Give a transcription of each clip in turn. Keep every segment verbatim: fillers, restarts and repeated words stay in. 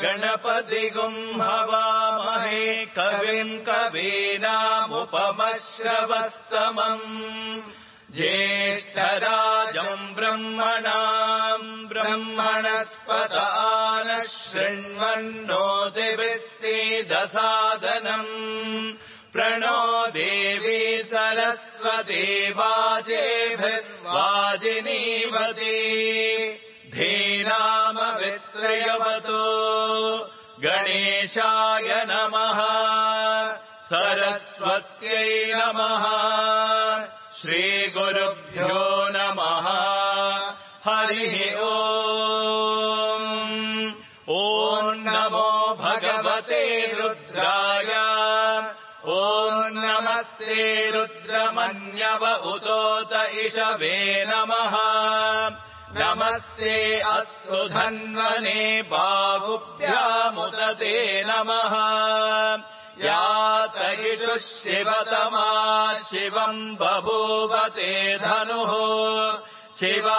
गणपतिगुं हवामहे कविम् कवीनामुपमश्रवस्तमम् ज्येष्ठराजम् ब्रह्मणाम् ब्रह्मणस्पत नः शृण्वन्नो दिभिः सीदसादनम् प्रणो देवी सरस्वती वाजेभिर्वाजिनीवती धीनामवित्रयवतु गणेशाय नमः सरस्वत्यै नमः श्रीगुरुभ्यो नमः हरिः ओम् ॐ नमो भगवते रुद्राय ॐ नमस्ते रुद्रमन्यव उतोत इषवे नमः नमस्ते अस्तु धन्वने बाहुभ्यामुदते नमः यातयिषुः शिवतमा शिवम् बभूवते धनुः शिवा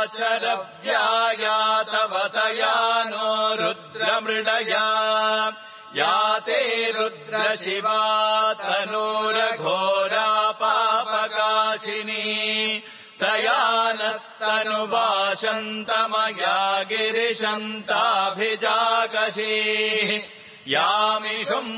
शरव्यायातवतया नो रुद्रमृडया याते रुद्रशिवा तनूरघोरा पापकाशिनी तया नस्तनुवाशन्तमया गिरिशन्ताभिजागशीः यामिषुम्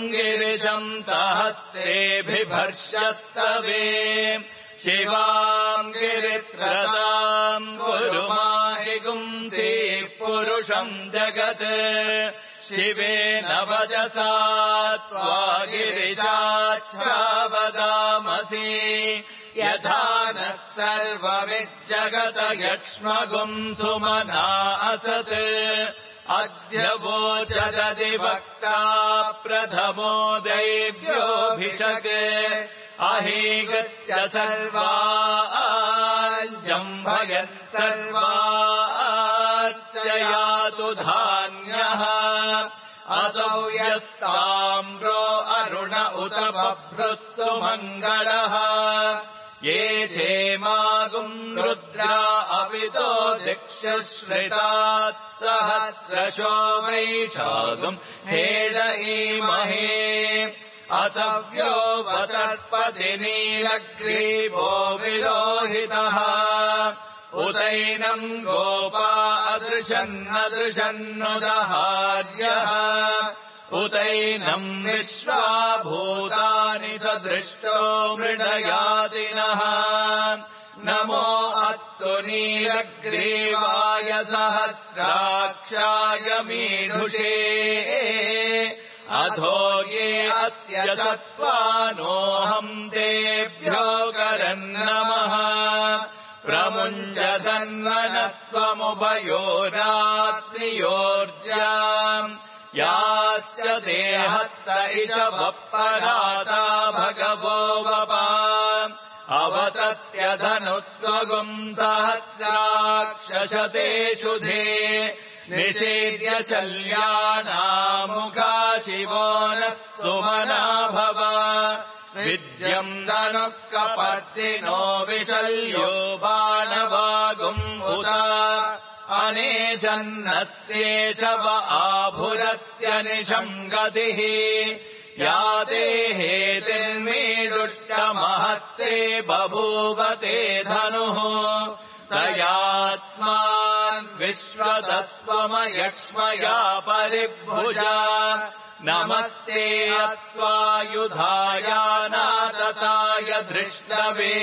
गिरिशन्तहस्तेऽभिभर्ष्यस्तवे शिवाम् गिरित्रताम् गुरुमाहि गुंसीः पुरुषम् जगत् शिवेन वचसा त्वा गिरिशाच्छावदामसि यथा नः सर्वमिज्जगत यक्ष्मगुम् सुमना असत् अद्य वोचदधिवक्ता प्रथमो दैव्योऽभिषक् अहीगश्च सर्वाञ्जम्भयन् सर्वाश्च यातु धान्यः असौ यस्ताम्रो अरुण उत बभ्रुः सुमङ्गलः ये क्षेमागुम् रुद्रा अविदो दिक्षुश्रितात् सहस्रशो वैशागुम् हेडयीमहे असव्यो वतर्पति नीलग्रीवो विलोहितः उदैनम् गोपा अदृशन्नदृशन्नुदहार्यः उदैनम् विश्वाभूतानि सदृष्टो मृडयादिनः नमो अस्तु नीलग्रीवाय सहस्राक्षाय मीढुषे अधो ये अस्य तत्त्वानोऽहम् तेभ्यो करन्नमः प्रमुञ्चदन्वनत्वमुभयोरात्रियोर्जाम् याश्च देहस्त इषवपराता भगवो वपा अवतत्यधनुस्वगुम् सहस्राक्षशतेषु धे निषेव्य शल्यानामुखा शिवो नः सुमना भव विद्यम् धनुः कपर्दिनो विशल्यो बाणवागुम् उत अनेशन्नस्येषव आभुरस्य निशम् गतिः या देहेतिर्मीदुष्टमहस्ते बभूवते धनुः तयास्मान् विश्वतस्त्वमयक्ष्मया परिभुजा नमस्ते अत्वायुधायानातताय धृष्णवे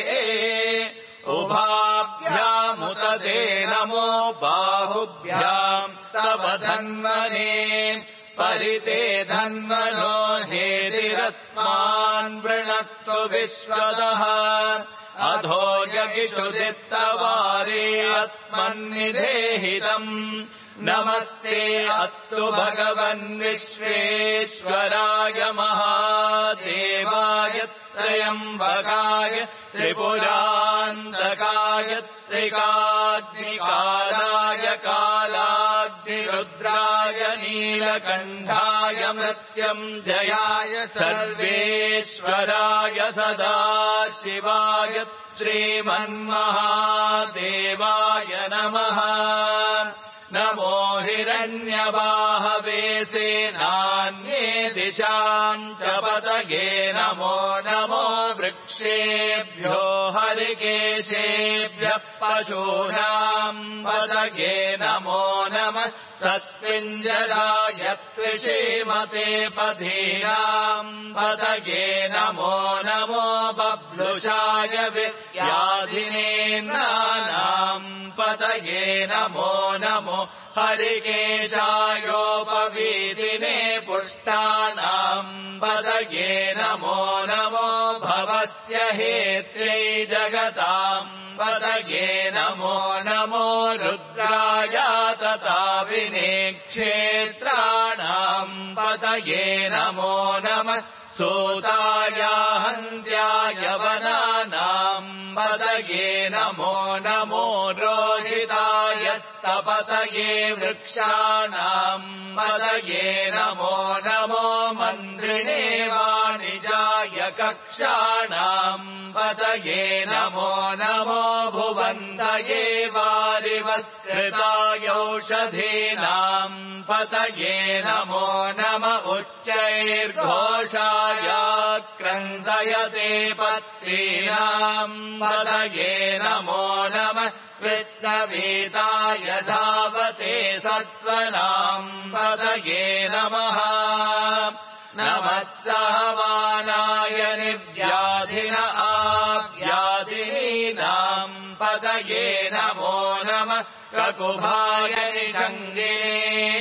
उभाभ्यामुदते नमो बाहुभ्याम् तव धन्वने परिते धन्वनो हेतिरस्मान् वृणक्तु विश्वतः अधो यगिषुदिस्तवारे अस्मन्निधेहितम् नमस्ते अस्तु भगवन् विश्वेश्वराय महादेवाय त्रयम्बकाय त्रिपुरान्तकाय त्रिकाग्निकालाय कालाग्निरुद्राय नीलकण्ठाय मृत्युञ्जयाय सर्वेश्वराय सदाशिवाय श्रीमन्महादेवाय नमः नमो हिरण्यबाहवे सेनान्ये दिशाम् च पतये नमो नमो वृक्षेभ्यो हरिकेशेभ्यः पशूनाम् पतये नमो नमः तस्मिञ्जराय त्विषीमते पथीनाम् पतये नमो नमो बभ्लुषाय व्याधिनेन्द्राणाम् पतये नमो नमो हरिकेशायोपवीतिने पुष्टानाम् पतये नमो नमो भवस्य हेत्यै जगताम् पतये नमो नमो रुद्राय तथा विनेक्षेत्राणाम् पतये नमो नमः सूताय हन्त्याय वनानाम् पतये नमो नमो रोहिताय स्तपतये वृक्षाणाम् पतये नमो नमो मन्त्रिणे वाणिजाय कक्षाणाम् पतये नमो नमो भुवन्तये वारिवस्कृतायौषधीनाम् पतये नमो नम उच्चैर्घोषाय क्रन्दयते पत्नीनाम् पतये नमो नमः कृष्णवीताय धावते सत्त्वनाम् पतये नमः नमः सहवानाय निर्व्याधिन आव्याधिनीनाम् पतये नमो नमः ककुभाय निषङ्गिने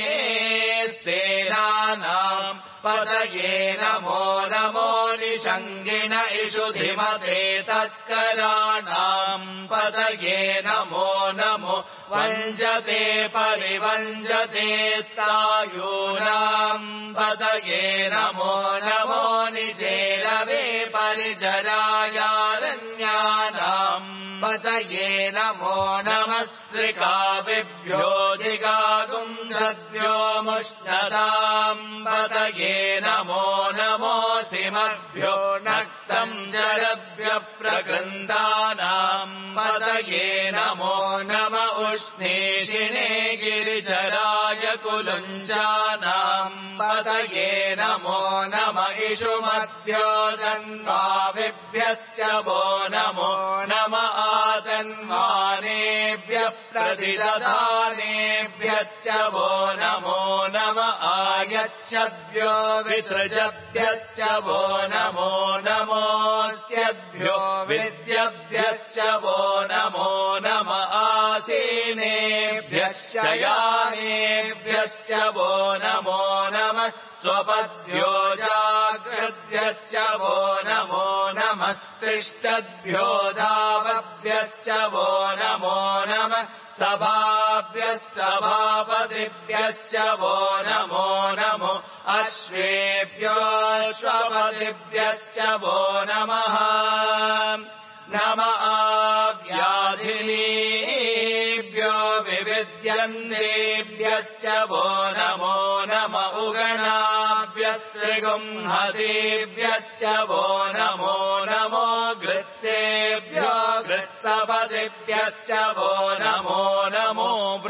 स्तेनानाम् पतये नमो नमो निषङ्गिन इषुधिमते तस्कराणाम् पतये नमो नमो वञ्जते परिवञ्जते स्थायूनाम् पतये नमो नमो निचेरवे परिचरायारण्यानाम् पतये नमो नमः श्रिकाविभ्यो जिगागुंसद्भ्यो मुष्णताम् पतये नमो नमो सिमभ्यो नक्तम् जलभ्य प्रकृन्दानाम् पतये नमो नम उष्णीषिणे गिरिचराय कुलुञ्जानाम् पतये नमो नम इषुमद्भ्यो जन्माविभ्यश्च वो नमो नम आतन्वानेभ्यः प्रतिदधानेभ्यश्च वो नमो नम आयच्छद्भ्यो विसृजभ्यश्च वो नमो नमोऽस्यद्भ्यो विद्यभ्यश्च वो नमो नम आसीनेभ्यः शयानेभ्यश्च वो नमो नमः स्वपद्भ्यो जाग्रद्भ्यश्च वो नमो नमस्तिष्ठद्भ्यो धावभ्यश्च वो नमो नमः सभाभ्यः सभापतिभ्यश्च वो नमो नमो अश्वेभ्यो अश्वपतिभ्यश्च वो नमः नम आव्याधिनीभ्यो विविद्यन्तेभ्यश्च वो नमो नम उगणाभ्यस्त्रिगुंहतेभ्यश्च वो नमो नमो गृत्सेभ्यो गृत्सपतिभ्यश्च वो नमो नमो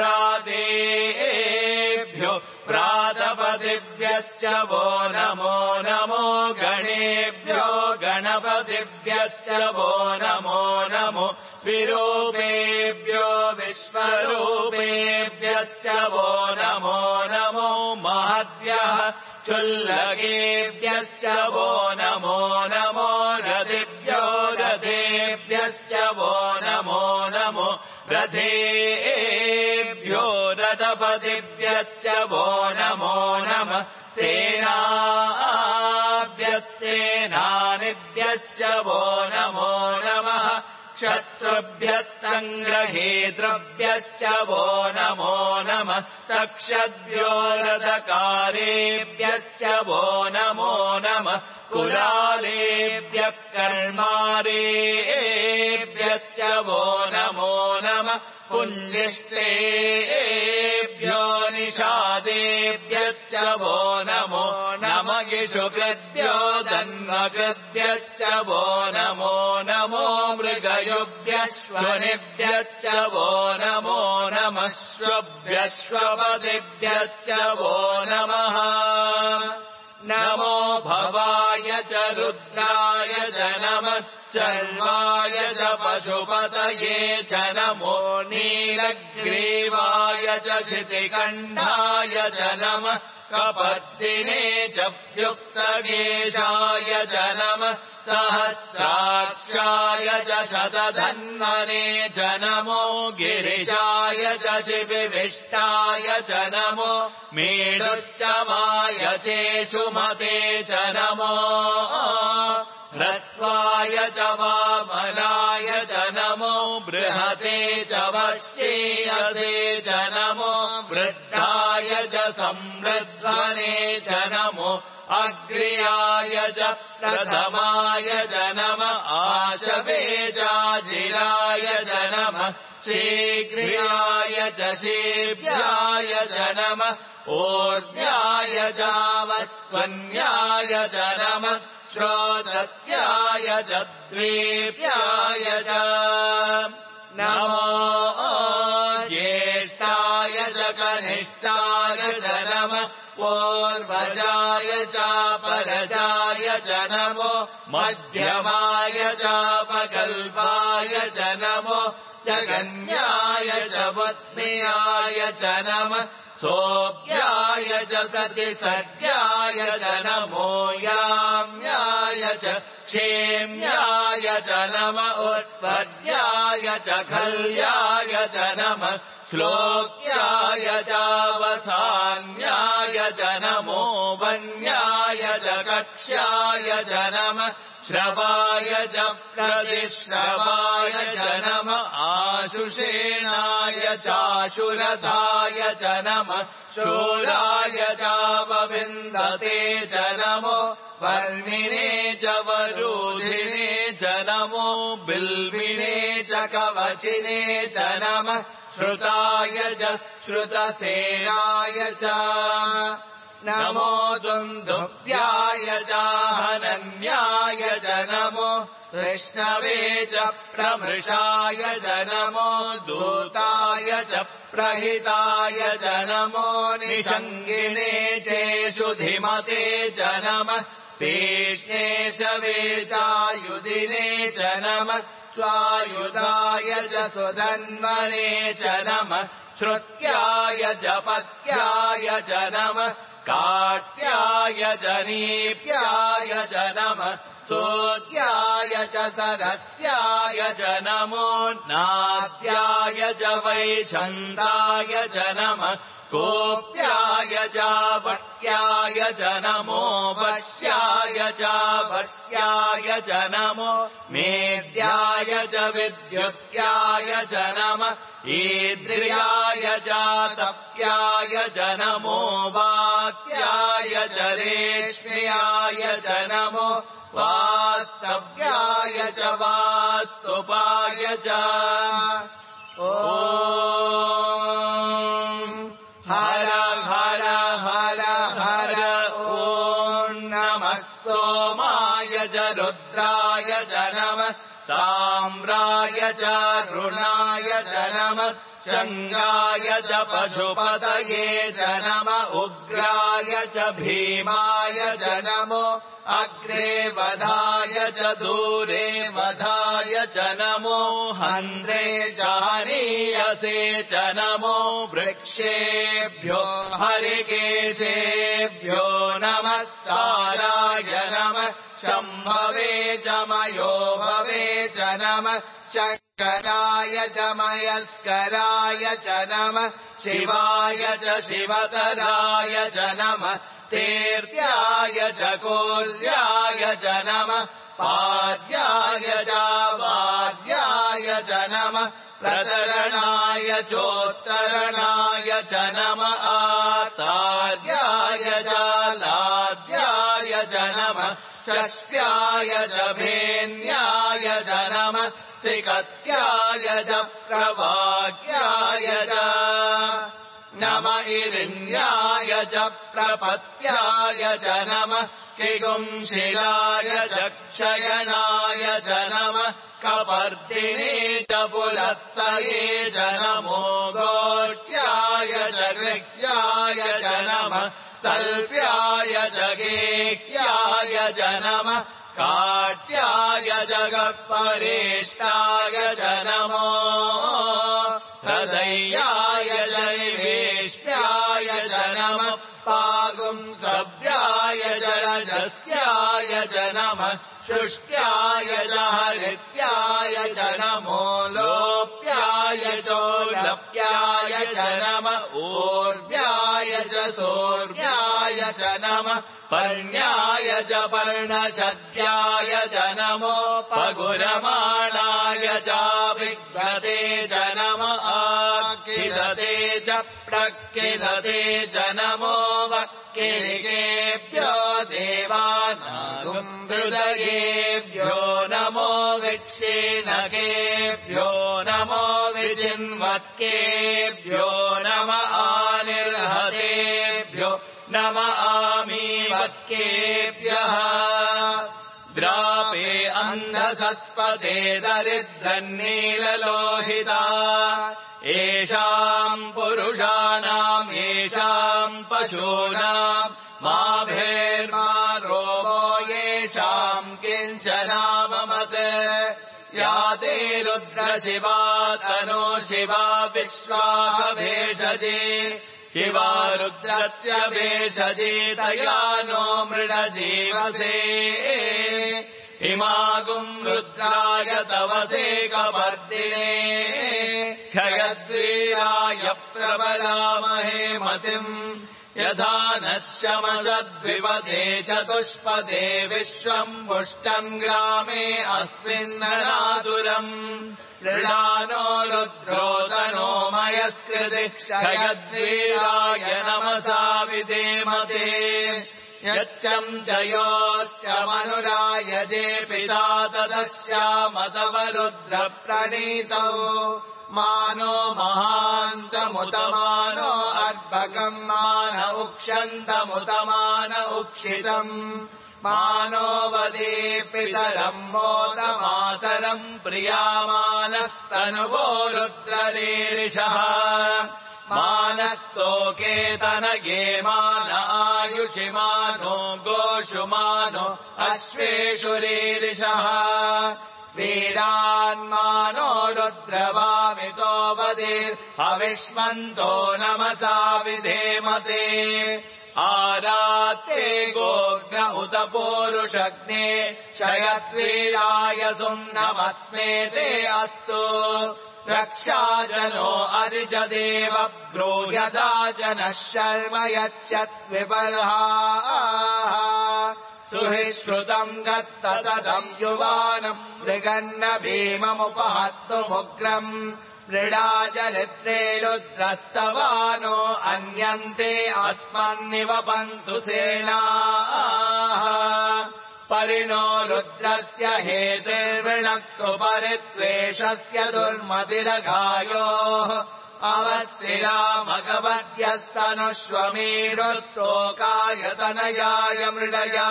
व्रातेभ्यो व्रातपतिभ्यश्च वो नमो नमो गणेभ्यो गणपतिभ्यश्च वो नमो नमो विरूपेभ्यो विश्वरूपेभ्यश्च वो नमो नमो महद्भ्यः चुल्लकेभ्यश्च वो नमो नमो रथिभ्यो रथेभ्यश्च वो नमो नमो रथेभ्यो रथपतिभ्यश्च वो नमो नमः सेनाभ्यस्सेनानिभ्यश्च वो नमो नमः क्षत्रुभ्यः सङ्ग्रहेतृभ्यश्च वो नमो नमस्तक्षद्भ्यो रथकारेभ्यश्च वो नमो नमः कुलालेभ्यः कर्मारेभ्यश्च वो नमो नमः पुञ्जिष्टेभ्यो निषादेभ्यश्च वो नमो नम इषुकृद्भ्यो जन्मकृद्भ्यश्च वो नमो नमो मृगयुभ्यः स्वनिभ्यश्च वो नमो नमः श्वभ्यश्वपतिभ्यश्च वो नमः नमो भवाय च रुद्राय च नमः चर्वाय च पशुपतये च नमो नीलग्रीवाय च शितिकण्ठाय च नमः कपर्दिने च व्युक्तकेशाय च नमः सहस्राक्षाय च शतधन्वने च नमो गिरिशाय च शिविविष्टाय च नमो मेढुश्चमाय चेषुमते च नमो ह्रस्वाय च वामनाय च नमो बृहते च वश्येयसे च नमो वृद्धाय च समृद्ध्वने च नमो अग्र्याय च प्रथमाय च नमः आशवेजाजिराय च नमः शीघ्राय च शीभ्याय च नमः ऊर्ध्याय च वस्वन्याय च नमः श्रोतस्याय च द्वीप्याय च नमो ज्येष्ठाय च कनिष्ठाय च नमः पूर्वजाय चापरजाय च नमो मध्यमाय चापकल्पाय च नमो जगन्याय च पत्न्याय च नमः सोऽभ्याय च प्रतिसर्ग्याय च नमो याम्याय च क्षेम्याय च नम उत्पद्याय च खल्याय च नमः श्लोक्याय चावसान्याय च नमो वन्याय च कक्ष्याय च नमः श्रवाय च प्रतिश्रवाय च नमः आशुषेणाय चाशुरथाय च नमः शूराय चावविन्दते च नमो वर्णिने च वरूधिने च नमो बिल्विने च कवचिने च नमः श्रुताय च श्रुतसेनाय च नमो दुन्दुभ्याय च हनन्याय च नमो कृष्णवे च प्रमृषाय च नमो दूताय च प्रहिताय च नमो निषङ्गिने चेषु धिमते च नमः तीक्ष्णे शवे चायुधिने च नमः स्वायुधाय च सुधन्वने च नमः श्रुत्याय च पत्याय च नमः काट्याय च नीप्याय च नमः सोद्याय च सरस्याय च नमो नाद्याय च वैशन्ताय च नमः कोप्याय च वट्याय च नमो वश्याय च वश्याय च नमो मेद्याय च विद्युत्याय च नमः ईद्रियाय च तप्याय च नमो वात्याय च रेष्म्याय च नमो वास्तव्याय च वास्तुपाय च ॐ हर हर हर हर ॐ नमः सोमाय च रुद्राय च नमः साम्राय च रुणाय च नमः शङ्गाय च पशुपतये च नमः उग्राय च भीमाय च नमो अग्रे वधाय च दूरे वधाय च नमो हन्त्रे चानीयसे च नमो वृक्षेभ्यो हरिकेशेभ्यो नमस्काराय नमः शम्भवे च मयो भवे च नमः शङ्कराय च मयस्कराय च नमः शिवाय च शिवतराय च नमः तीर्थ्याय च कोल्याय च नमः पाद्याय च वाद्याय च नमः प्रतरणाय चोत्तरणाय च नमः आतार्याय च लाद्याय च नमः षष्ट्याय च भेन्याय च नमः सिकत्याय च प्रवाक्याय च नम इरिण्याय च प्रपत्याय च नमः किगुंशिलाय च क्षयनाय च नमः कपर्दिने च पुलस्तये च नमो गोष्ठ्याय च गृह्याय च नमः तल्प्याय च गेह्याय च नमः काट्याय जगत्परेष्टाय च नमो हृदयाय च निवेष्ट्याय च नमः पागुंसव्याय च रजस्याय च नमः शुष्क्याय च हरित्याय च नमो लोप्याय चोलप्याय च नमः ऊर्व्याय च सोर्व्याय च नमः पर्ण्याय च पर्णशद्याय च नमो पगुरमाणाय चाभिघ्नते च नमः आकिलते च प्रकिलते च नमो वक्किलिकेभ्यो देवानागुं हृदयेभ्यो नमो विक्षीणकेभ्यो नमो विजिन्वक्केभ्यो नम आनिर्हतेभ्यो नम आमीवक्केभ्यः द्रापे अन्धकस्पते दरिद्रन्नीललोहिता येषाम् पुरुषाणाम् येषाम् पशूनाम् माभेर्मा रोगो येषाम् किञ्चनाममत् या ते रुद्रशिवा तनो शिवा विश्वाभेषजे शिवा रुद्रस्य भेषजे तया नो मृडजीवसे इमागुम् रुद्राय तवसे कपर्दिने क्षयद्वीराय प्रबलामहे मतिम् यथा नः शमशद्विपदे चतुष्पदे विश्वम् पुष्टम् ग्रामे अस्मिन्ननातुरम् ऋणानो रुद्रोदनो मयस्कृति क्षयद्वीराय नमसा विधेमते यच्चम् च योश्च मनुराय जे पिता तदस्यामतव रुद्रप्रणीतौ मानो महान्तमुतमानो अर्भकम् मान उक्षन्तमुतमान उक्षितम् मानो वदे पितरम् मोदमातरम् प्रियामानस्तनुवो रुद्ररीरिषः मानस्तोकेतनगे मान आयुषिमानो गोषुमानो अश्वेषु रीरिषः वीरान्मानो रुद्रवामितो वदेर् हविष्मन्तो नमसा विधेमते आरात्ते गोग्न उत पूरुषग्ने क्षयद्वीराय सुम्नमस्मेते अस्तु रक्षाजनो अधिजदेव ब्रूह्यदा जनः शर्म यच्छद्विपर्हा सुहिश्रुतम् दत्त सदम् युवानम् मृगन्न भीममुपहत्तुमुग्रम् मृडाजलित्रे रुद्रस्तवानो अन्यन्ते अस्मन्निवपन्तु सेनाः परिणो रुद्रस्य हेतिर्वृणक्तु परित्वेषस्य दुर्मतिरघायोः अवस्त्रिरामगवद्यस्तनुष्वमीडुस्तोकायतनयाय मृडया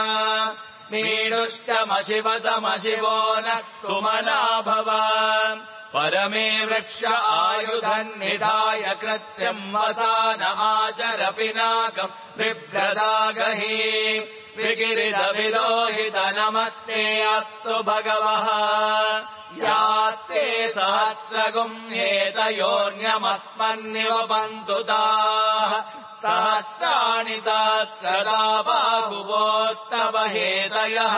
मीडुष्टमशिवतमशिवो नः सुमना भव परमे वृक्ष आयुधन्निधाय कृत्यम् वसान आचर पिनाकम् बिभ्रदागहि विगिरिदविलोहित नमस्ते अस्तु भगवः यास्ते सहस्रगुम् हेतयोर्न्यमस्मन्निवपन्तु ताः सहस्राणि सहस्रदा बाहुवोस्तव हेतयः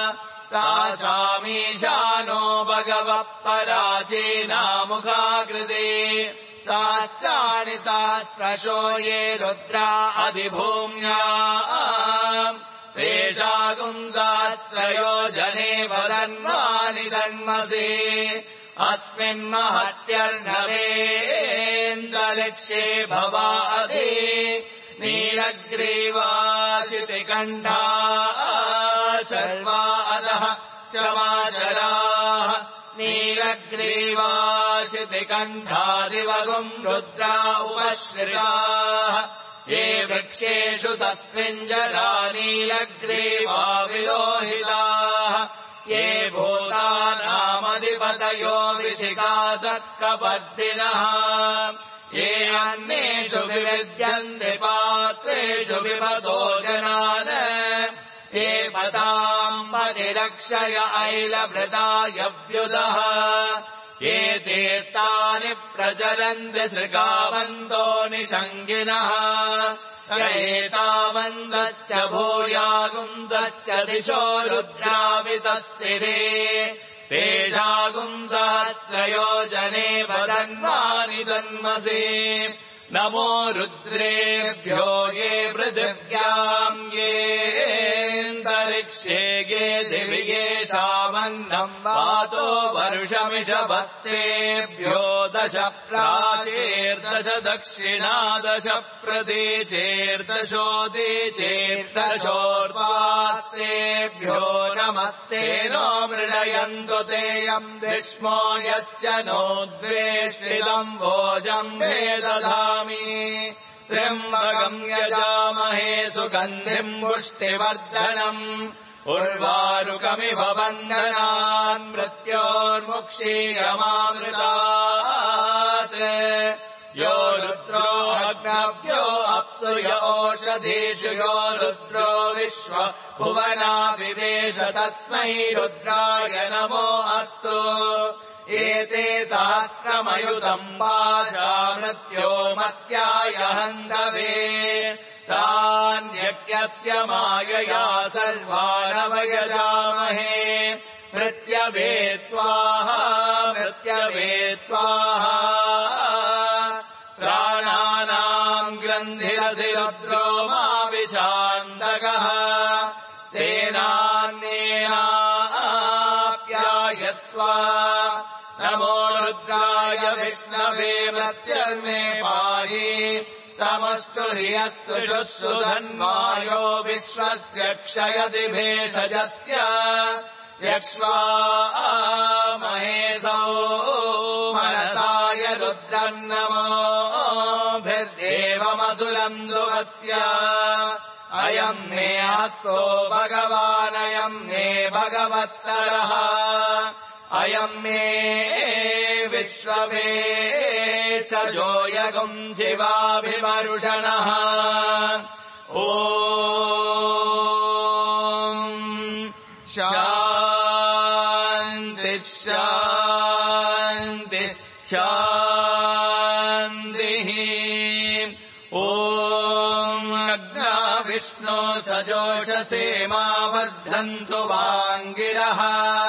तासामीशानो भगवः पराचीनामुखाकृते सहस्राणि सहस्रशो ये रुद्रा अधिभूम्या तेषागुम् सहस्रयोजने वदन्वानि दन्मसे अस्मिन्महत्यर्णवेन्दरिक्षे भवादि नीलग्रीवाशितिकण्ठा सर्वा अधः चमाचराः नीलग्रीवाशितिकण्ठादिवगुम् रुद्रा उपश्रिताः ये वृक्षेषु तस्मिञ्जला नीलग्रीवा विलोहिताः ये भूतानामधिपतयो विशिखासक्कपर्दिनः ये अन्येषु विविद्यन्ते पात्रेषु विपदो जनान् ते पताम् पतिरक्षय ऐलभृतायव्युदः ये तीर्थानि प्रचरन्ति सृगावन्तो निषङ्गिनः एतावन्दश्च भूयागुन्दश्च दिशो रुद्रावितस्तिरे तेषागुन्दहस्रयोजने वदन्वानि तन्मसे नमो रुद्रेभ्यो ये पृथिव्याम् येऽन्तरिक्षे ये दिवि ये सामन्नम् वातो वर्षमिषभस्तेभ्यो दश प्राचेर्दश दक्षिणा दश प्रदेशेर्दशोदीचेर्दशोर्वास्तेभ्यो नमस्ते नो मृडयन्तु तेयम् विष्मो यस्य नोद्वेष्टितम् भोजम् वेदधामि त्र्यम्बकम् यजामहे सुगन्धिम् पुष्टिवर्धनम् उर्वारुकमिव बन्धनान् मृत्योर्मुक्षीयमामृतात् यो रुद्रो अग्नभ्यो अप्सु य ओषधीषु यो रुद्रो विश्व भुवना विवेश तस्मै रुद्राय नमो अस्तु एते सहस्रमयुतम् पाशा मृत्यो मत्याय हन्तवे तान्यज्ञस्य मायया सर्वानवयजामहे मृत्यवे स्वाहा मृत्यवे स्वाहा प्राणानाम् ग्रन्थिरसि रुद्रो मा विशान्तकः तेनान्येनाप्यायस्व नमो रुद्राय विष्णवे मृत्युर्मे पाहि तमस्तु ह्रियस्तु शुश्रु धन्वायो विश्वस्य क्षयति भेषजस्य यक्ष्वा महेशो मनसाय रुद्रम् नमोभिर्देवमधुरम् दुवस्य अयम् मे हस्तो भगवानयम् मे भगवत्तरः अयम् मे विश्ववे सजोयगुम् शिवाभिमरुषणः ॐ शान्ति शान्ति शान्तिः ॐ अग्ना विष्णो सजोषसे मा वर्धन्तु वाङ्गिरः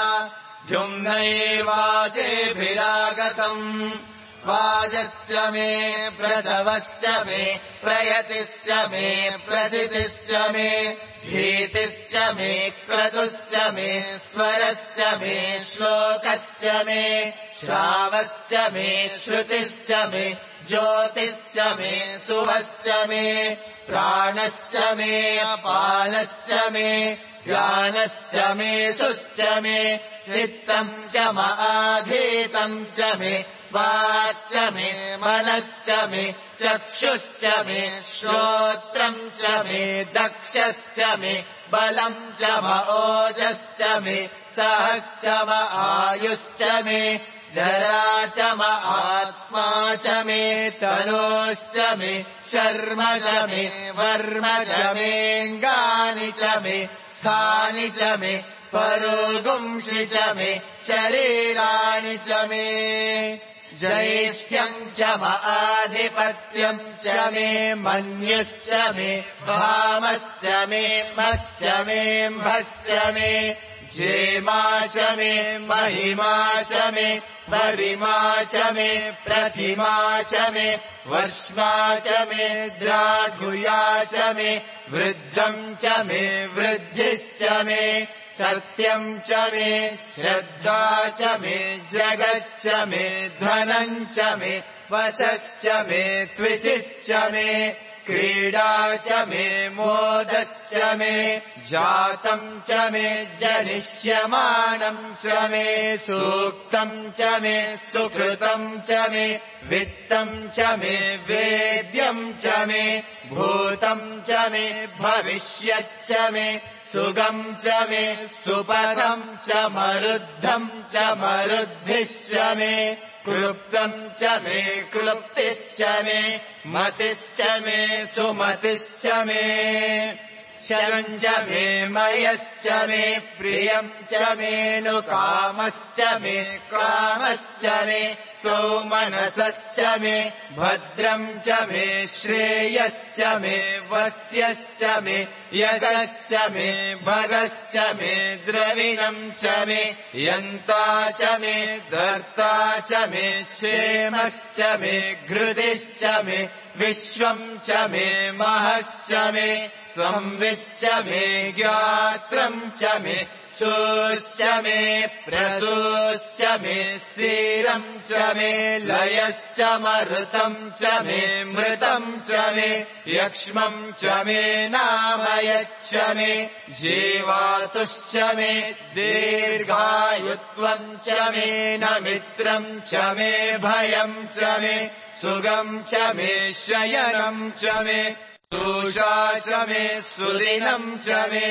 द्युम्नैवाचेभिरागतम् वाजश्च मे प्रसवश्च मे प्रयतिश्च मे प्रसितिश्च मे भीतिश्च मे क्रतुश्च मे स्वरश्च मे श्लोकश्च मे श्रावश्च मे श्रुतिश्च मे ज्योतिश्च मे सुवश्च मे प्राणश्च मे अपानश्च मे ज्ञानश्च मे सुश्च मे चित्तम् च माधीतम् च मे वाच्च मे मनश्च मे चक्षुश्च मे श्रोत्रम् च मे दक्षश्च मे बलम् च ओजश्च मे सहश्च म आयुश्च मे जरा च म आत्मा च मे तनोश्च मे शर्म च मे वर्म च मेऽङ्गानि च मे स्थानि च मे परोगुंषि च मे शरीराणि च मे जैष्ठ्यम् च आधिपत्यम् च मे मन्युश्च मे भामश्च मे मश्च मे म्भश्च मे जेमा च मे महिमा च मे वरिमा च मे प्रतिमा च मे वश्मा च मे द्राघुया च मे वृद्धम् च मे वृद्धिश्च मे सत्यम् च मे श्रद्धा च मे जगच्च मे धनम् च मे वचश्च मे त्विषिश्च मे क्रीडा च मे मोदश्च मे जातम् च मे जनिष्यमाणम् च मे सूक्तम् च मे सुकृतम् च मे वित्तम् च मे वेद्यम् च मे भूतम् च मे भविष्यच्च मे सुगम् च मे सुपथम् च मरुद्धम् च मरुद्धिश्च मे क्लुप्तम् च मे क्लुप्तिश्च मे मतिश्च मे सुमतिश्च मे शरम् च मे मयश्च मे प्रियम् च मेऽनुकामश्च मे कामश्च मे सौमनसश्च मे भद्रम् च मे श्रेयश्च मे वस्यश्च मे यशश्च मे भगश्च मे द्रविणम् च मे यन्ता च मे धर्ता च मे क्षेमश्च मे घृतिश्च मे विश्वम् च मे महश्च मे संविच्च मे ज्ञात्रम् च मे सूश्च मे प्रसूश्च मे स्थिरम् च मे लयश्च मरुतम् च मे मृतम् च मे यक्ष्मम् च मे नामयच्च मे जीवातुश्च मे दीर्घायुत्वम् च मे न मित्रम् च मे भयम् च मे सुगम् च मे शयनम् च मे सूषा च मे सुदिनम् च मे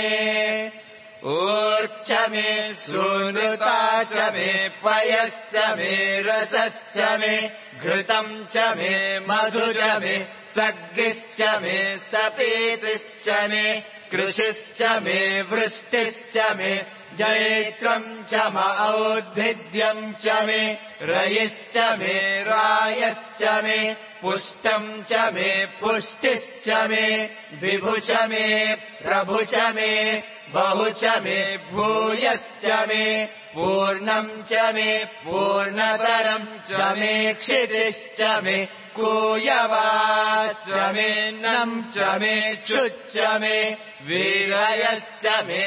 ऊर्च मे सुनृता च मे पयश्च मे रसश्च मे घृतम् च मे मधु च मे सग्गिश्च मे सपीतिश्च मे कृषिश्च मे वृष्टिश्च मे जैत्रम् च म औद्भिद्यम् च मे रयिश्च मे रायश्च मे पुष्टम् च मे पुष्टिश्च मे विभु च मे प्रभु च मे बहु च मे भूयश्च मे पूर्णम् च मे पूर्णतरम् च मे क्षितिश्च मे कूयवाश्च मे नम् च मे च्युच्च मे वीरयश्च मे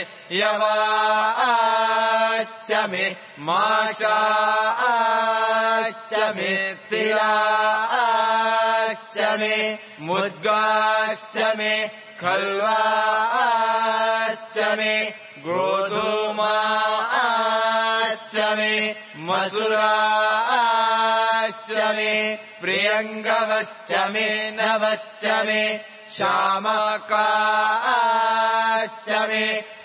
यवाश्च मे माशाश्च मे तिलाश्च मे मुद्गाश्च मे खल्वाश्च मे गोधूमाश्च मे मसुराश्च मे प्रियङ्गवश्च मे नवश्च मे श्यामकाश्च मे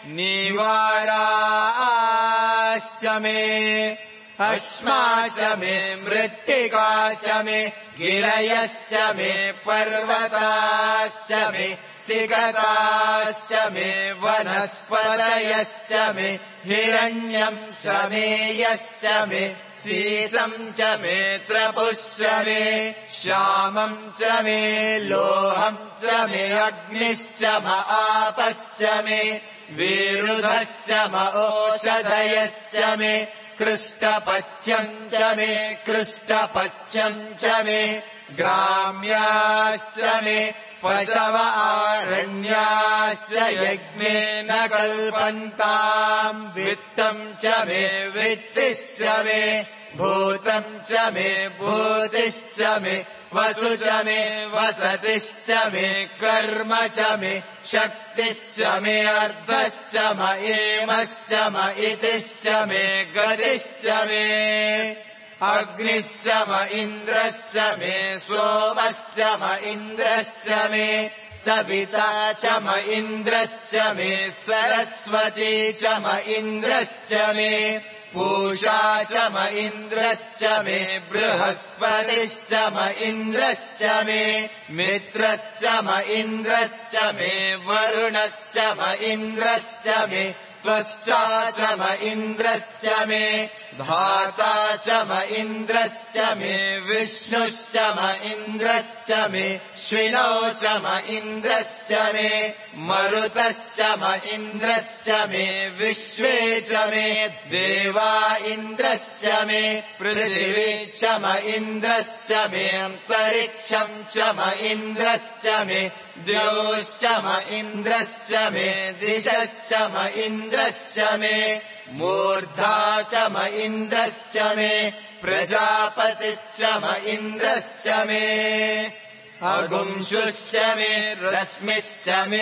नीवाराश्च मे अश्मा च मे मृत्तिका च मे गिरयश्च मे पर्वताश्च मे सिगताश्च मे वनस्पतयश्च मे हिरण्यम् च मे यश्च मे सीसम् च मे त्रपुश्च मे श्यामम् च मे लोहम् च मे अग्निश्च म आपश्च मे विरुधश्च म ओषधयश्च मे कृष्टपच्यम् च मे कृष्टपच्यम् च मे ग्राम्याश्च मे पशव आरण्याश्च यज्ञेन कल्पन्ताम् वित्तम् च मे वित्तिश्च मे भूतम् च मे भूतिश्च मे वसु च मे वसतिश्च मे कर्म च मे शक्तिश्च मे अर्धश्च म एमश्च म इतिश्च मे गतिश्च मे अग्निश्च म इन्द्रश्च मे सोमश्च म इन्द्रश्च मे सविता च म इन्द्रश्च मे सरस्वती च म इन्द्रश्च मे पूषा च म इन्द्रश्च मे बृहस्पतिश्च म इन्द्रश्च मे मित्रश्च म इन्द्रश्च मे वरुणश्च म इन्द्रश्च मे त्वष्टा च म इन्द्रश्च मे धाता च म इन्द्रश्च मे विष्णुश्च म इन्द्रश्च मे श्विनौ च म इन्द्रश्च मे मरुतश्च म इन्द्रश्च मे विश्वे च मे देवा इन्द्रश्च मे पृथिवी च म इन्द्रश्च मे अन्तरिक्षम् च म इन्द्रश्च मे द्योश्च म इन्द्रश्च मे दिशश्च म इन्द्रश्च मे मूर्धा च म इन्द्रश्च मे प्रजापतिश्च म इन्द्रश्च मे अगुंशुश्च मे रश्मिश्च मे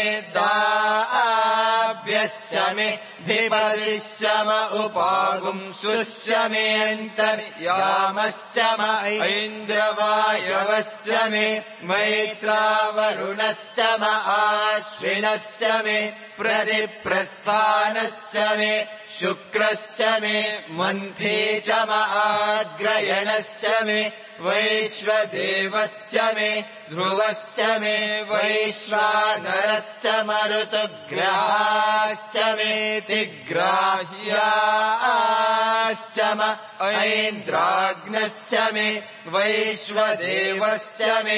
दाभ्यश्च मे धिपतिश्च म उपागुंशुश्च मेऽन्तर्यामश्च म ऐन्द्रवायवश्च मे मैत्रावरुणश्च म आश्विनश्च मे प्रतिप्रस्थानश्च मे शुक्रश्च मे मन्थे च म आग्रयणश्च मे वैश्वदेवश्च मे ध्रुवश्च मे वैश्वानरश्च मरुतग्राश्च मेऽतिग्राह्याश्च म ऐन्द्राग्नश्च मे वैश्वदेवश्च मे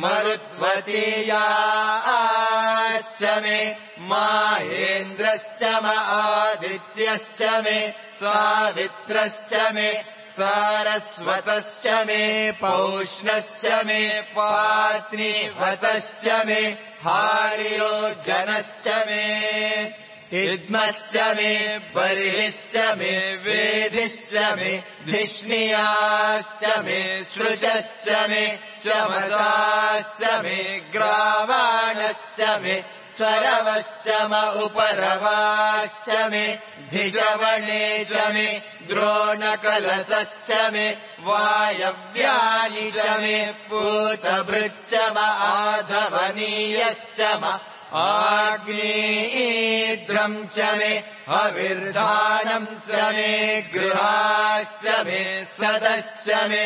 मरुत्वतीयाश्च मे माहेन्द्रश्च म आदित्यश्च मे सावित्रश्च मे सारस्वतश्च मे पौष्णश्च मे पार्त्नीवतश्च मे हार्योजनश्च मे इद्मश्च मे बर्हिश्च मे वेधिश्च मे धिष्णियाश्च मे सृजश्च मे चमसाश्च मे ग्रावाणश्च मे स्वरवश्च म उपरवाश्च मे धिषवणे च मे द्रोणकलशश्च मे वायव्यानि च मे पूतभृच्च म आधवनीयश्च म आग्नेयीद्रम् च मे हविर्धानम् च मे गृहाश्च मे सदश्च मे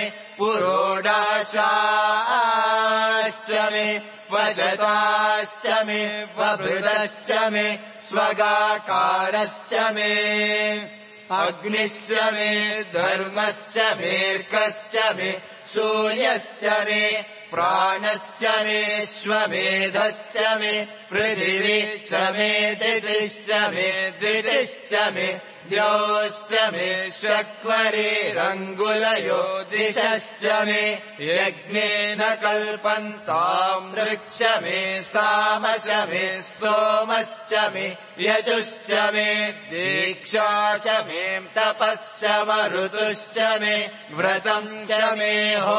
पुरोडाशाश्च मे वजताश्च मे वभृतश्च मे स्वगाकारश्च मे अग्निश्च मे धर्मश्च मेऽर्कश्च मे सूर्यश्च मे प्राणश्च मे श्वमेधश्च मे पृथिवी च मे दितिश्च मे दितिश्च मे द्यौश्च मे शक्वरेरङ्गुलयो दिशश्च मे यज्ञेन कल्पन्ताम् ऋक्ष मे साम च मे स्तोमश्च मे यजुश्च मे दीक्षा च मे तपश्च मरुतुश्च मे व्रतम् च मे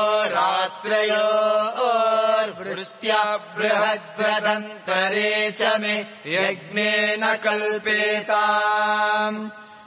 होरात्रयोर्वृष्ट्या बृहद्व्रतन्तरे च मे यज्ञेन कल्पेताम्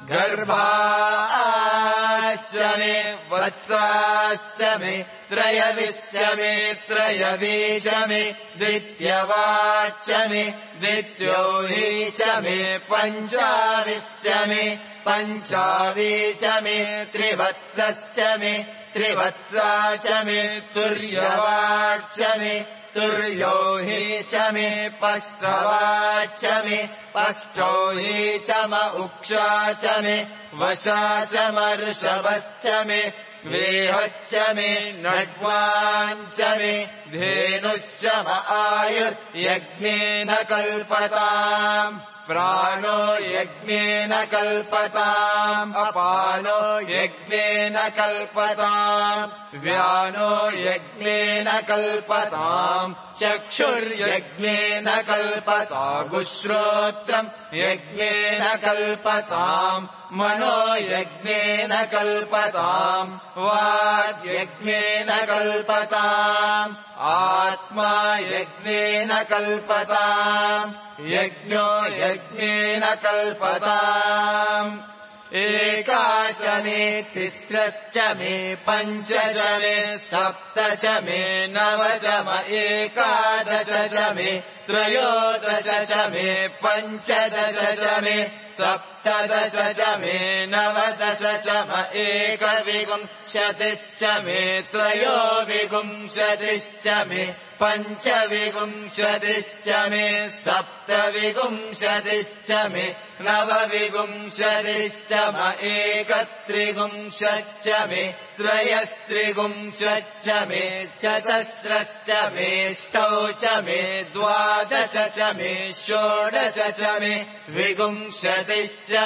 गर्भाश्च मे वत्साश्च मे त्रयविश्च मे त्रयवी च मे द्वितीयवाच्च मे द्वितीयोहि च मे पञ्चाविश्च मे पञ्चावी च मे त्रिवत्सश्च मे त्रिवत्सा च मे तुर्यवाच्च मे तुर्योहि च मे पष्टवाच्च मे पष्टोहि च म उक्षा च मे वशा च मर्षभश्च मे वेहच्च मे नड्वाञ्च मे धेनुश्च म आयुर्यज्ञेन कल्पताम् प्राणो यज्ञेन कल्पताम् अपानो यज्ञेन कल्पताम् व्यानो यज्ञेन कल्पताम् चक्षुर्यज्ञेन कल्पतागुश्रोत्रम् यज्ञेन कल्पताम् मनो यज्ञेन कल्पताम् वाग्यज्ञेन कल्पताम् आत्मा यज्ञेन कल्पताम् यज्ञो यज्ञेन कल्पताम् एका च मे तिस्रश्च मे पञ्च च मे सप्त च मे नव च म एकादश च मे त्रयोदश च मे पञ्चदश च मे सप्तदश च मे नवदश च म एकविंशतिश्च मे त्रयोविंशतिश्च मे पञ्चविंशतिश्च मे सप्तविंशतिश्च मे नवविंशतिश्च म एकत्रिंशच्च मे त्रयस्त्रिंशच्च मे चतस्रश्च मेष्टौ च मे द्वादश च मे षोडश च मे विंशतिश्च मे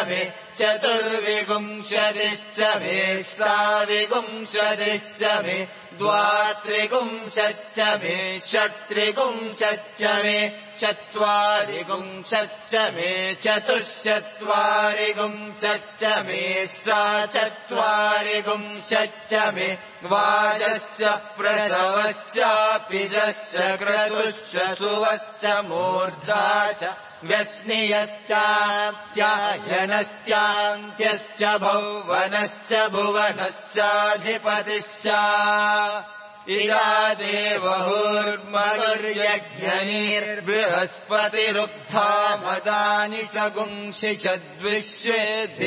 चतुर्विंशतिश्च मेष्टाविंशतिश्च मे द्वात्रिपुंशच्च मे षट्त्रिपुंशच्च मे चत्वारिपुंशच्च मे चतुश्चत्वारिपुंशच्च मेष्टाचत्वारिपुंशच्च मे वाजश्च प्रसवश्चापिजश्च क्रतुश्च सुवश्च मूर्धा च व्यस्नियश्चाप्यायनश्चान्त्यश्च भुवनश्च भुवनश्चाधिपतिश्च इरा देवहुर्मनुर्यज्ञनिर्बृहस्पतिरुक्था मदानि सगुंसिषद्विश्वे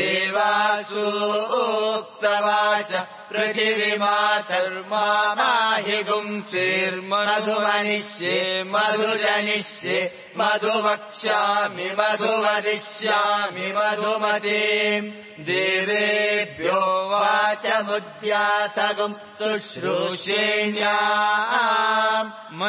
देवासूक्तवाच पृथिवीमातर्मा माहि गुंसेर्मधुमनिष्ये मधुजनिष्ये मधुवक्ष्यामि मधुवदिष्यामि मधुमतीम् देवेभ्यो वाचमुद्यातगुम् शुश्रूषेण्याम्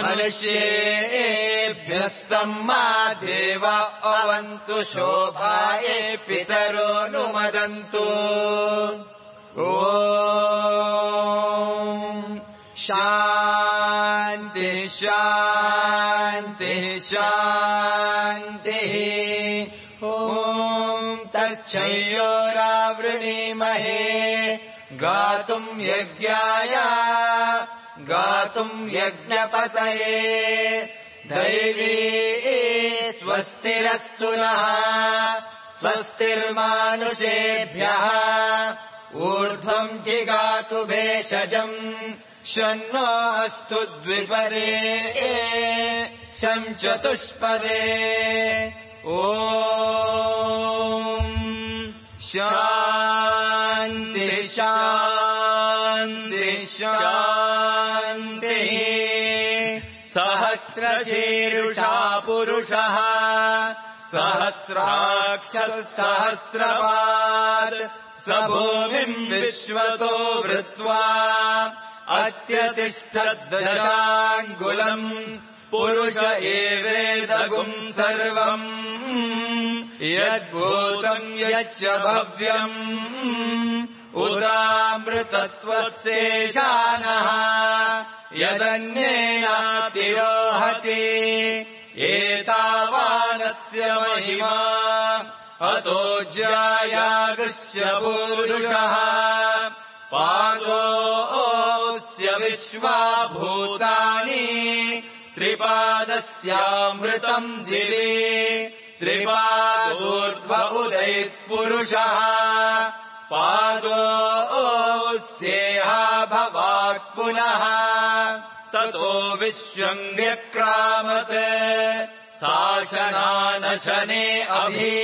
मनुष्येभ्यस्तम् मा देव अवन्तु शोभाये पितरो नुमदन्तु ॐ शान्ति शान्ति शान्तिः ॐ तच्छयोरावृणीमहे गातुम् यज्ञाय गातुम् यज्ञपतये दैवी स्वस्तिरस्तु नः स्वस्तिर्मानुषेभ्यः ऊर्ध्वम् जिगातु भेषजम् शन्नो अस्तु द्विपदे शं चतुष्पदे ॐ शान्ति शान्ति शान्तिः सहस्रशीर्षा पुरुषः सहस्राक्षः सहस्रपात् स भूमिम् विश्वतो वृत्वा अत्यतिष्ठद्दशाङ्गुलम् पुरुष एवेदगुम् सर्वम् यद्भूतम् यच्च भव्यम् उदामृतत्वस्येषानः यदन्येनातिरोहति एतावानस्य महिमा अतो ज्यायागस्य पूरुषः पादोऽस्य विश्वाभूतानि त्रिपादस्यामृतम् दिवि त्रिपादोर्ध्व उदयत्पुरुषः पादोऽस्येहा भवात् पुनः ततो विश्वम् व्यक्रामत् शासनानशने अभि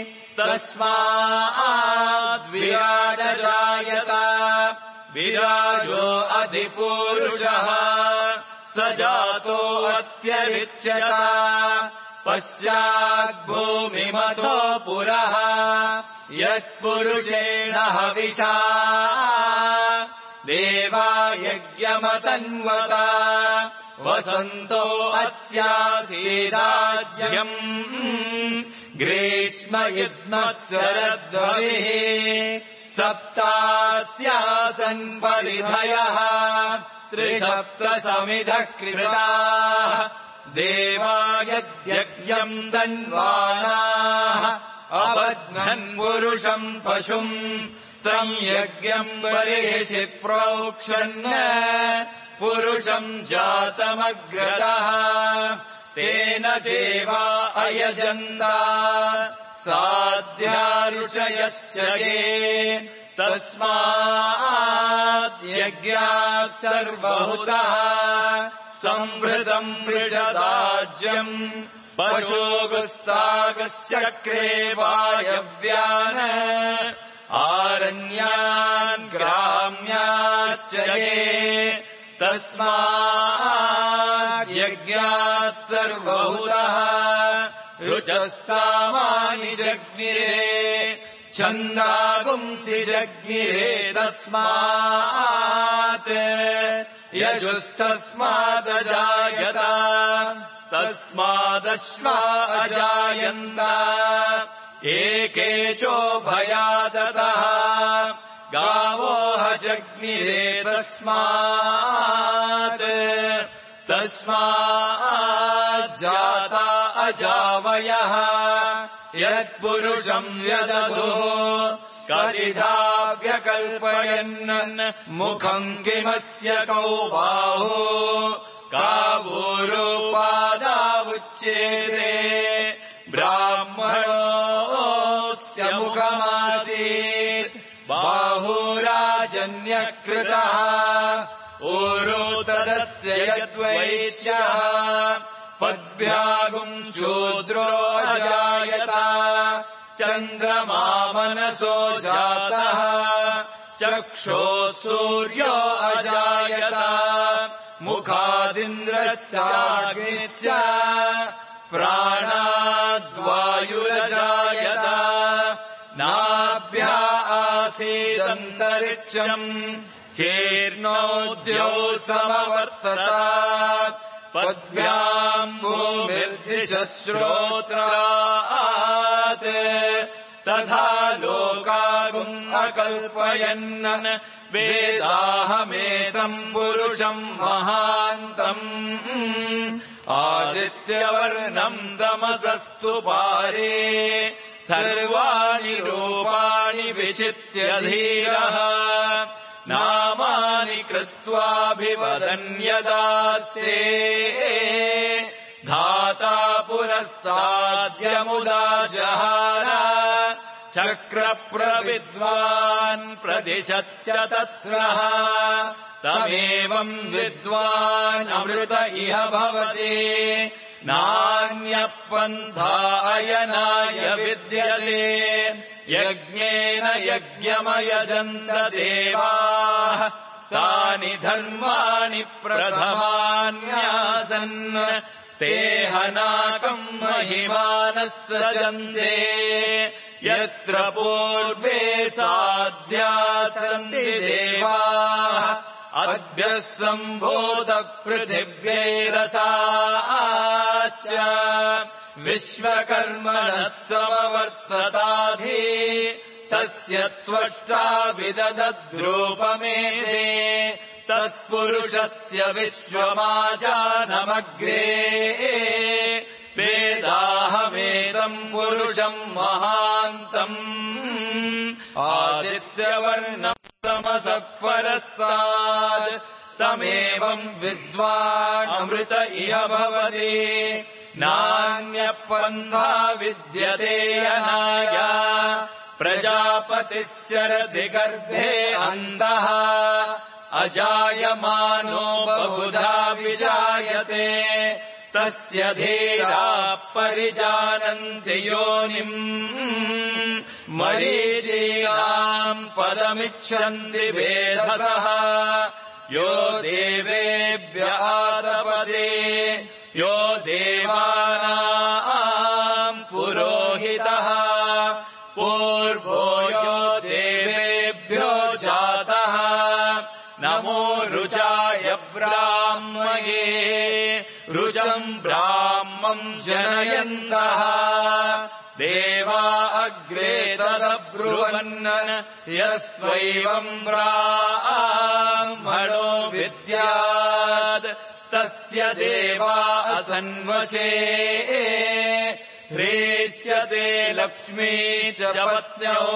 तस्माद्विराजजायत विराजो अधिपूरुषः स जातो अत्यरिच्यत पश्चाद्भूमिमतो पुरः यत्पुरुषेण हविषा देवा यज्ञमतन्वत वसन्तो अस्यासीदाज्यम् ग्रीष्मयुग्मः शरद्वविः सप्तास्यासन् परिधयः त्रिसप्तसमिधः कृताः देवा यद्यज्ञम् दन्वानाः अबध्नन् पुरुषम् पशुम् तम् यज्ञम् बर्हिषि प्रोक्षन् पुरुषम् जातमग्रतः तेन देवा अयजन्ता साध्या ऋषयश्च ये तस्मात् यज्ञात् सर्वहुतः संवृतम् वृषदाज्यम् पशोगुस्तागश्चक्रे वायव्यान् आरण्यान् ग्राम्याश्च ये तस्मात् यज्ञात् सर्वहुतः रुचः सामानि जग्निरे छन्दागुंसि जग्निरे तस्मात् यजुस्तस्मादजायत तस्मादश्वा अजायन्त एकेचोभयादतः गावो हजग्निरे तस्मात् तस्मात् जाता अजावयः यत्पुरुषम् व्यदधुः कलिधा व्यकल्पयन् मुखम् किमस्य कौ बाहु कावूरुपादावुच्येते ब्राह्मणोऽस्य मुखमासीत् बाहुराजन्यकृतः ऊरो तदस्य यद्वैश्यः पद्भ्यागुम् शूद्रो अजायत चन्द्रमा मनसो जातः चक्षोः सूर्यो अजायत मुखादिन्द्रश्चाग्निश्च प्राणाद्वायुरजायत नाभ्या आसीदन्तरिक्षम् शीर्णोऽद्यौ समवर्ततात् पद्भ्याम् भूमिर्दिशश्रोत्रात् तथा लोकागुम् अकल्पयन् वेदाहमेतम् पुरुषम् महान्तम् आदित्यवर्णम् तमसस्तु पारे सर्वाणि रूपाणि विचित्य धीरः नामानि कृत्वाभिवदन्यदास्ते धाता पुरस्ताद्यमुदा जहार चक्रप्रविद्वान् प्रदिशत्य तस्रः तमेवम् विद्वान् अमृत इह भवति नान्यः पन्था अयनाय विद्यते यज्ञेन यज्ञमयजन्त देवाः तानि धर्माणि प्रथमान्यासन् ते हनाकम् महिमानः सजन्ते यत्र पूर्वे साध्यासन्ति देवाः अद्भ्यः सम्भूत पृथिव्यैरथाच्च विश्वकर्मणः समवर्तताधि तस्य त्वष्टा विदधद्रूपमेते तत्पुरुषस्य विश्वमाजानमग्रे वेदाहमेतम् पुरुषम् महान्तम् आदित्यवर्णम् तमसः परस्तात् तमेवम् विद्वान् अमृत इह भवति नान्यः पन्था विद्यते अनाय प्रजापतिः शरदि गर्भे अन्धः अजायमानो बहुधा विजायते तस्य धीराः परिजानन्ति योनिम् मरीचीनाम् पदमिच्छन्ति वेधसः यो देवेभ्य आतपदे यो देवानाम् पुरोहितः पूर्वो यो देवेभ्यो जातः नमो रुचाय ब्राह्मये रुजम् ब्राह्मम् जनयन्तः देवा अग्रे तदब्रुवन् यस्त्वैवम् ब्राह्मणो विद्यात् तस्य देवा असन्वशे ह्रीष्यते लक्ष्मी च पत्न्यो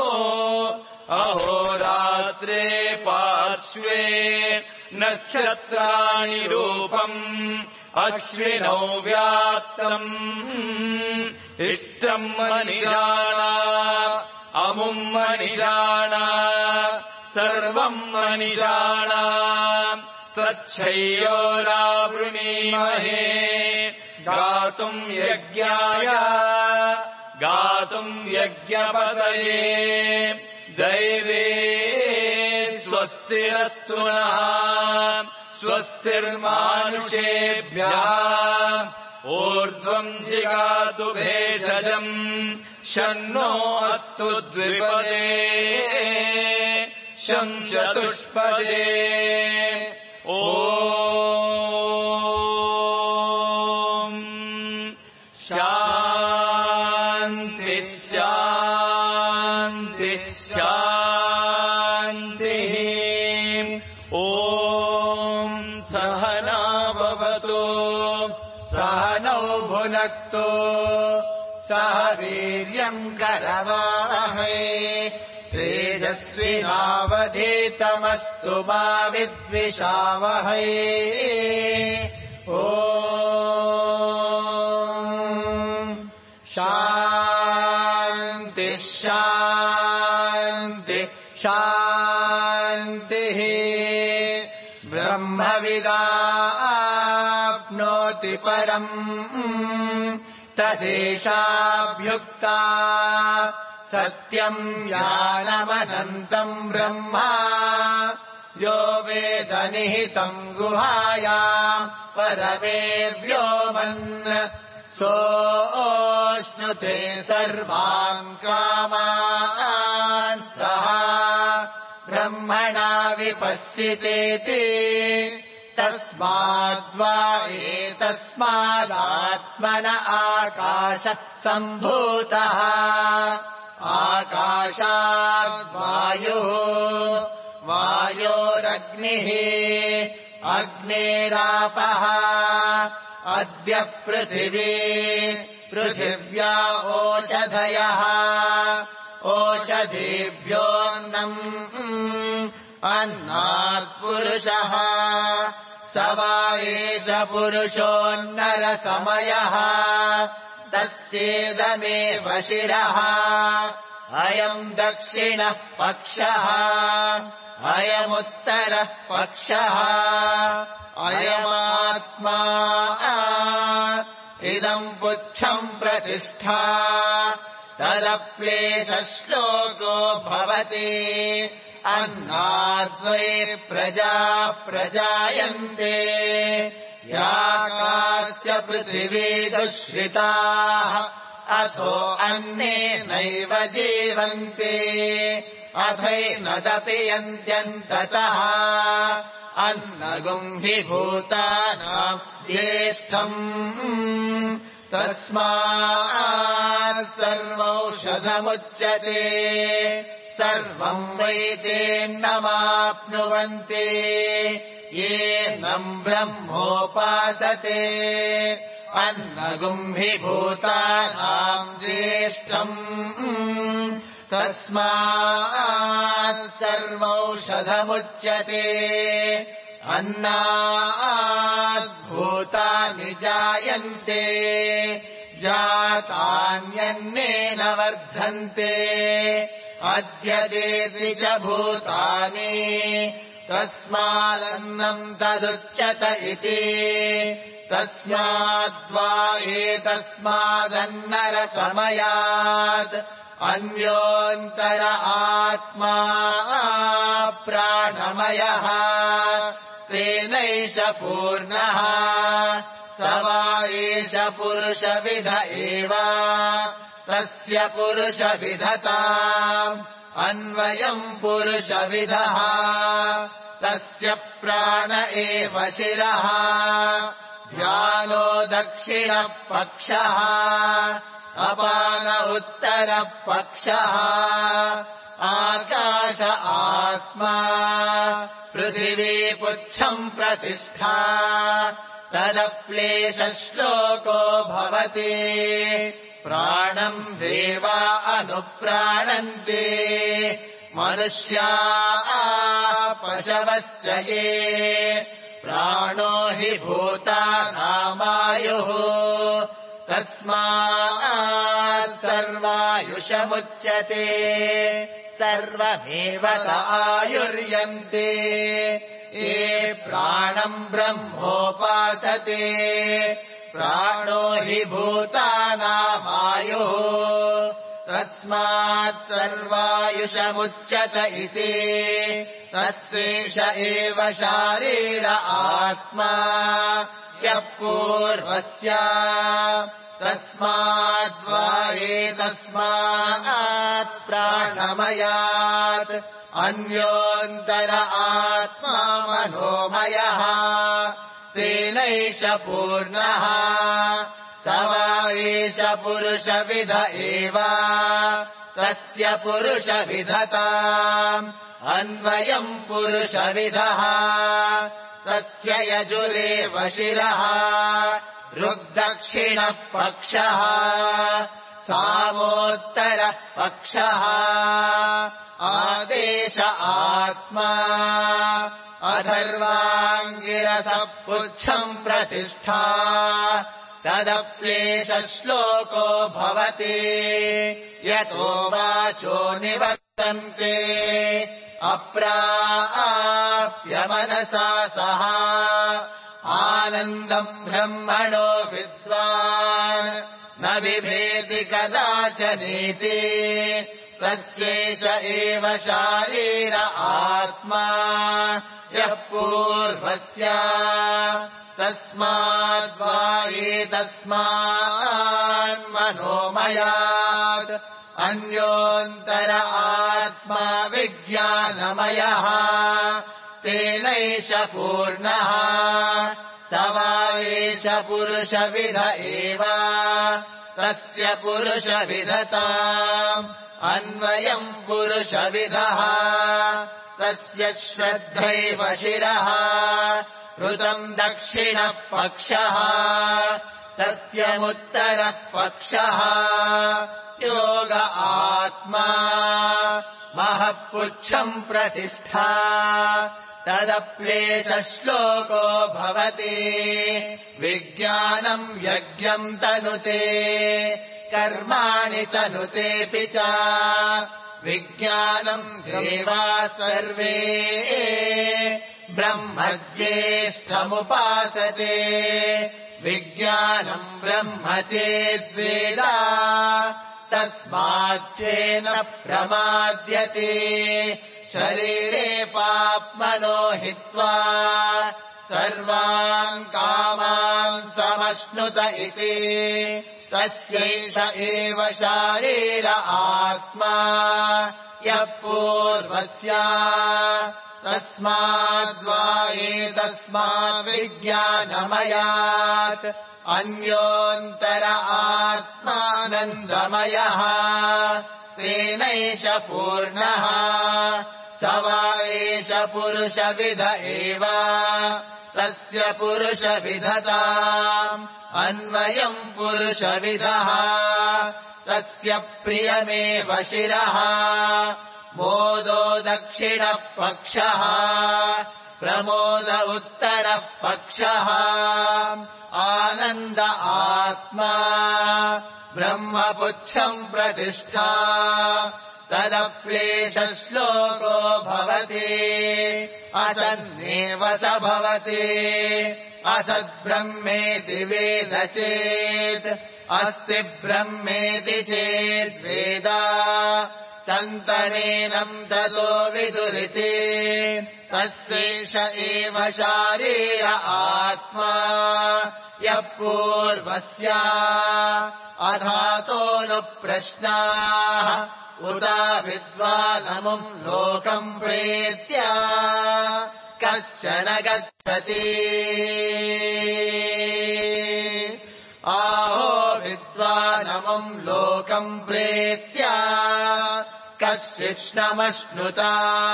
अहोरात्रे पार्श्वे नक्षत्राणि रूपम् अश्विनौ व्याप्तम् इष्टम् मनिषाणा अमुम् मनिषाणा सर्वम् मनिषाणा तच्छय्योरावृणीमहे गातुम् यज्ञाय गातुम् यज्ञपतये दैवे स्वस्तिरस्तु नः स्वस्तिर्मानुषेभ्यः ऊर्ध्वम् जिगातु भेषजम् शन्नो अस्तु द्विपदे शं चतुष्पदे ॐ शान्ति सह नौ भुनक्तु सह वीर्यम् करवावहै तेजस्विनावधीतमस्तु मा विद्विषावहै ॐ शान्ति शान्ति शान्तिः ब्रह्मविदाप्नोति परम् तदेशाभ्युक्ता सत्यम् ज्ञानमनन्तम् ब्रह्मा यो वेद निहितम् गुहायाम् परमे व्योमन् सोऽश्नुते सर्वान् कामान् सः ब्रह्मणा विपश्यतेति तस्माद्वा एतस्मादात्मन आकाश सम्भूतः आकाशाद्वायुः वायोरग्निः अग्नेरापः अद्य पृथिवी पृथिव्या ओषधयः ओषधीभ्योऽन्नम् अन्नात्पुरुषः स वा एष पुरुषोन्नरसमयः तस्येदमेव शिरः अयम् दक्षिणः पक्षः अयमुत्तरः पक्षः अयमात्मा इदम् पुच्छम् प्रतिष्ठा तदप्लेशश्लोको भवति अन्नाद्वै प्रजा प्रजायन्ते याकास्य पृथिवी दुश्रिताः अथो अन्नेनैव जीवन्ते अथैनदपि यन्त्यन्ततः अन्नगुम् हि भूतानाम् ज्येष्ठम् तस्मात् सर्वौषधमुच्यते सर्वम् वैतेन्नमाप्नुवन्ति येनम् ब्रह्मोपासते अन्नगुम् हि भूतानाम् ज्येष्ठम् तस्मात् सर्वौषधमुच्यते अन्नात् भूतानि जायन्ते जातान्यन्नेन वर्धन्ते अद्यदेति च भूतानि तस्मादन्नम् तदुच्यत इति तस्माद्वा एतस्मादन्नरसमयात् अन्योऽन्तर आत्मा प्राणमयः तेनैष पूर्णः स वा एष पुरुषविध एव तस्य पुरुषविधता अन्वयम् पुरुषविदः तस्य प्राण एव शिरः ज्ञानो दक्षिणः पक्षः अपान उत्तरः पक्षः आकाश आत्मा पृथिवी पुच्छम् प्रतिष्ठा तदप्लेशश्लोको भवति प्राणम् देवा अनुप्राणन्ते मनुष्या पशवश्च ये प्राणो हि भूतानामायुः तस्मात् सर्वायुषमुच्यते सर्वमेव आयुर्यन्ते ये प्राणम् ब्रह्मोपासते प्राणो हि भूतानामायुः तस्मात् सर्वायुषमुच्यत इति तस्यैष एव शारीर आत्मा यः पूर्वस्य तस्माद्वा एतस्मात् प्राणमयात् अन्योऽन्तर आत्मा मनोमयः तेनैष पूर्णः स वा एष पुरुषविद एव तस्य पुरुषविधता अन्वयम् पुरुषविदः तस्य यजुरेव शिरः ऋग्दक्षिणः पक्षः सामोत्तरः पक्षः आदेश आत्मा अथर्वाङ्गिरसः पुच्छम् प्रतिष्ठा तदप्येषश्लोको भवति यतो वाचो निवर्तन्ते अप्राप्य मनसा सह आनन्दम् ब्रह्मणो विद्वान् न बिभेति कदाचनीति तस्यैष एव शारीर आत्मा यः पूर्वस्य तस्माद्वा एतस्मान्मनोमयात् अन्योऽन्तर आत्मा विज्ञानमयः तेनैष पूर्णः स वा एष पुरुषविद एव तस्य पुरुषविदताम् अन्वयम् पुरुषविदः तस्य श्रद्धैव शिरः ऋतम् दक्षिणः पक्षः सत्यमुत्तरः पक्षः योग आत्मा महःपुच्छम् प्रतिष्ठा तदप्येषश्लोको भवति विज्ञानम् यज्ञम् तनुते कर्माणि तनुतेऽपि च विज्ञानम् देवाः सर्वे ब्रह्मज्येष्ठमुपासते विज्ञानम् ब्रह्म चेद्वेद तस्माच्चेन प्रमाद्यते शरीरे पाप्मनो हित्वा सर्वान् कामान् समश्नुत इति तस्यैष एव शारीर आत्मा यः पूर्वस्य तस्माद्वा एतस्माद्विज्ञानमयात् अन्योऽन्तर आत्मानन्दमयः तेनैष पूर्णः स वा एष पुरुषविद एव तस्य पुरुषविदताम् अन्वयम् पुरुषविदः तस्य प्रियमेव शिरः मोदो दक्षिणः पक्षः प्रमोद उत्तरः पक्षः आनन्द आत्मा ब्रह्मपुच्छम् प्रतिष्ठा तदप्येषश्लोको भवति असन्नेव स भवति असद्ब्रह्मेति वेद चेत् अस्ति ब्रह्मेति चेद्वेद सन्तमेनम् ततो विदुरिति तस्यैष एव शारीर आत्मा यः पूर्वस्य अधातो नु प्रश्नाः उदा विद्वानमुम् लोकम् प्रेत्य कश्चन गच्छति आहो विद्वानमुम् लोकम् प्रेत्य कश्चिष्णमश्नुता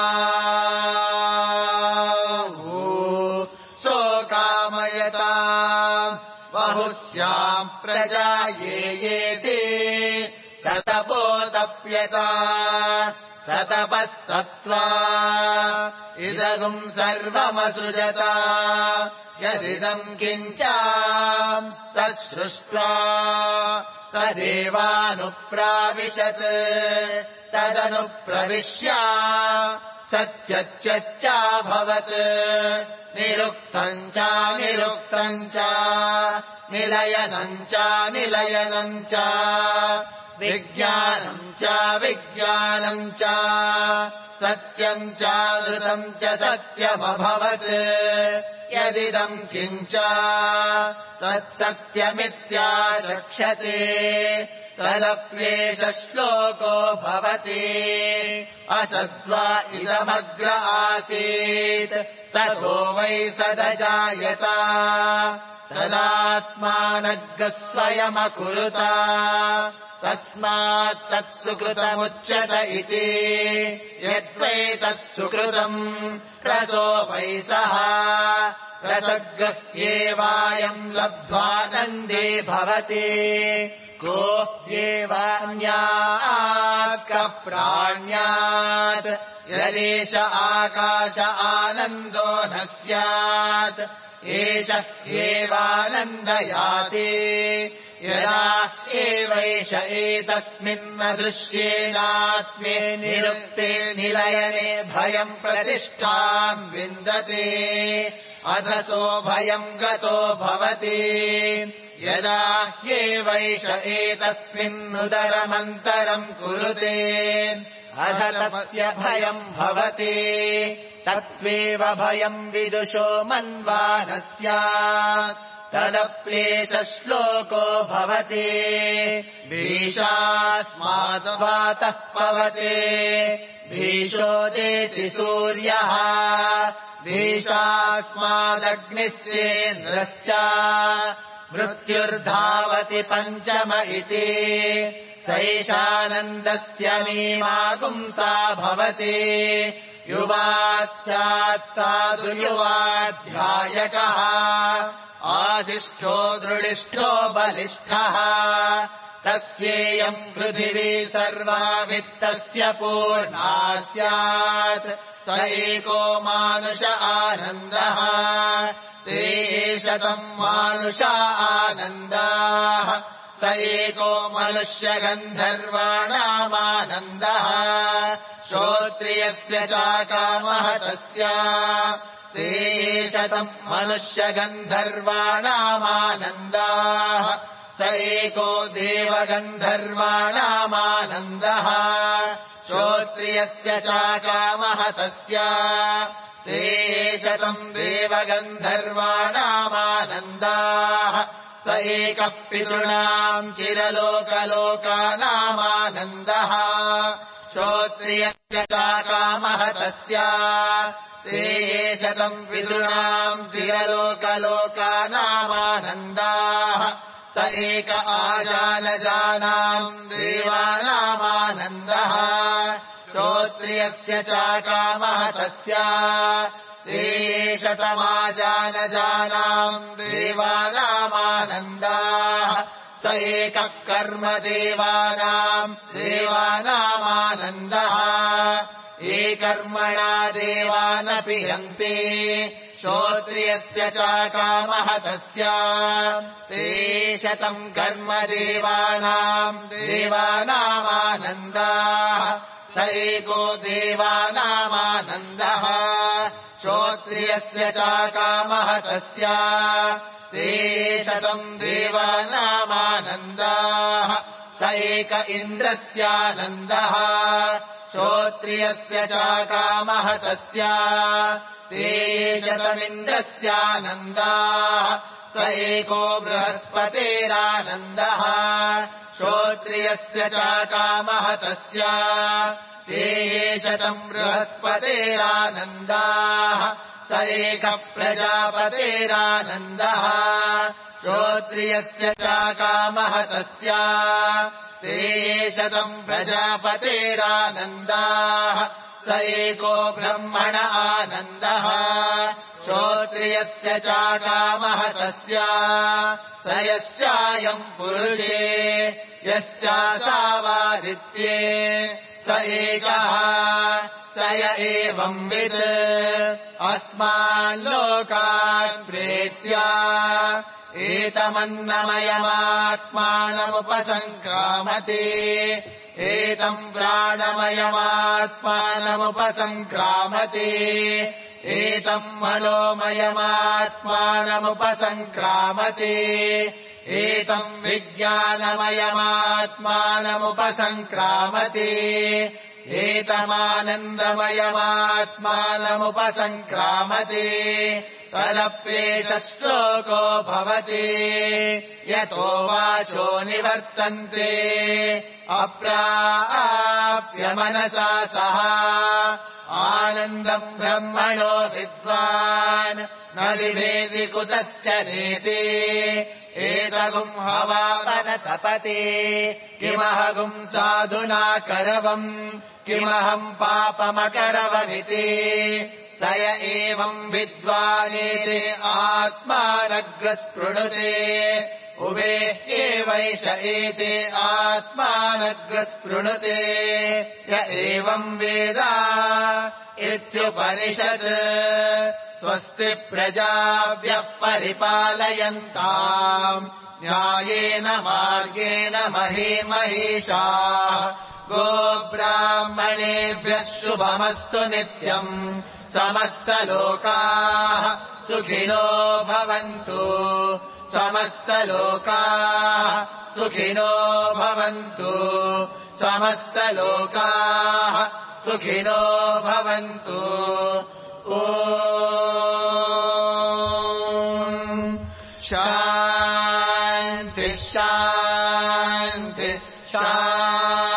सोकामयता बहुस्याम् प्रजा ये येति सतपोतप्यता सतपस्तत्त्वा इदगुम् सर्वमसृजता यदिदम् किञ्च तत्सृष्ट्वा तदेवानुप्राविशत् तदनुप्रविश्य सत्यच्चाभवत् निरुक्तम् च निरुक्तम् च निलयनम् च निलयनम् च विज्ञानम् च विज्ञानम् च सत्यम् च धृतम् च सत्यमभवत् यदिदम् किञ्च तत्सत्यमित्याचक्षते तदप्येष श्लोको भवति असद्वा इदमग्र आसीत् ततो वै सदजायत तदात्मानग्रस्वयमकुरुत तस्मात् तत्सुकृतमुच्यत इति यद्वै तत्सुकृतम् रसो वै सः रसग् एवायम् लब्ध्वानन्दे भवति को एवान्यात् कप्राण्यात् यदेष आकाश आनन्दो न स्यात् एष एवानन्दयाति यदा एवैष एतस्मिन्न दृश्येनात्मे निरुक्ते निलयने भयम् प्रतिष्ठाम् विन्दते अधसो भयम् गतो भवति यदा एवैष एतस्मिन्नुदरमन्तरम् कुरुते अधतस्य भयम् भवति तत्त्वेव भयम् विदुषो मन्वानः स्यात् तदप्येषश्लोको भवति भीषास्माद्वातः पवते भीषोदेति सूर्यः भीषास्मादग्निस्येन्द्रश्च मृत्युर्धावति पञ्चम इति सैषानन्दस्य मीमागुंसा भवति युवात् स्यात् साधु युवाध्यायकः आशिष्ठो दृढिष्ठो बलिष्ठः तस्येयम् पृथिवी सर्वा वित्तस्य पूर्णा स्यात् स एको मानुष आनन्दः ते शतम् मानुष आनन्दाः स एको मनुष्यगन्धर्वाणामानन्दः श्रोत्रियस्य चाकामः तस्य ते शतम् मनुष्यगन्धर्वाणामानन्दाः स एको देवगन्धर्वाणामानन्दः श्रोत्रियस्य चाकामः तस्य ते शतम् देवगन्धर्वाणामानन्दाः स एकः पितॄणाम् चिरलोकलोकानामानन्दः श्रोत्रियस्य चाकामः तस्य ते शतम् पितॄणाम् चिरलोकलोकानामानन्दाः स एक आजानजानाम् देवानामानन्दः श्रोत्रियस्य चाकामः तस्य ते शतमाजानजानाम् देवानामानन्दाः स एकः कर्म देवानाम् देवानामानन्दः ये कर्मणा देवानपि हन्ति श्रोत्रियस्य चाकामः तस्य ते शतम् कर्म देवानाम् देवानामानन्दाः स एको देवानामानन्दः श्रोत्रियस्य चाकामः तस्य ते शतम् देवानामानन्दाः स एक इन्द्रस्यानन्दः श्रोत्रियस्य चाकामः तस्य ते शतमिन्द्रस्यानन्दाः स एको बृहस्पतेरानन्दः श्रोत्रियस्य चाकामः तस्य ते शतम् बृहस्पतेरानन्दाः स एकः प्रजापतेरानन्दः श्रोत्रियस्य चाकामः तस्य ते शतम् प्रजापतेरानन्दाः स एको ब्रह्मण आनन्दः श्रोत्रियस्य चाकामः तस्य स यश्चायम् पुरुषे यश्चासावादित्ये स एकः स य एवंवित् अस्माल्लोकान् प्रेत्या एतमन्नमयमात्मानमुपसङ्क्रामते एतम् प्राणमयमात्मानमुपसङ्क्रामते एतम् मनोमयमात्मानमुपसङ्क्रामते एतम् विज्ञानमयमात्मानमुपसङ्क्रामते एतमानन्दमयमात्मानमुपसङ्क्रामते तदप्येष श्लोको भवति यतो वाचो निवर्तन्ते अप्राप्य मनसा सह आनन्दम् ब्रह्मणो विद्वान् न विभेदि कुतश्च नेति एतगुम् हवामनतपते किमहगुम् साधुना करवम् किमहम् पापमकरवमिति स य एवम् विद्वानेते आत्मानग्रस्पृणुते उभे एवैष एते आत्मानग्रस्पृणुते य एवम् वेद इत्युपनिषत् स्वस्ति प्रजाभ्यः परिपालयन्ताम् न्यायेन मार्गेण महे महिषाः गोब्राह्मणेभ्यः शुभमस्तु नित्यम् समस्तलोकाः सुखिनो भवन्तु समस्तलोकाः सुखिनो भवन्तु समस्तलोकाः सुखिनो भवन्तु ॐ शान्ति शान्ति शान्ति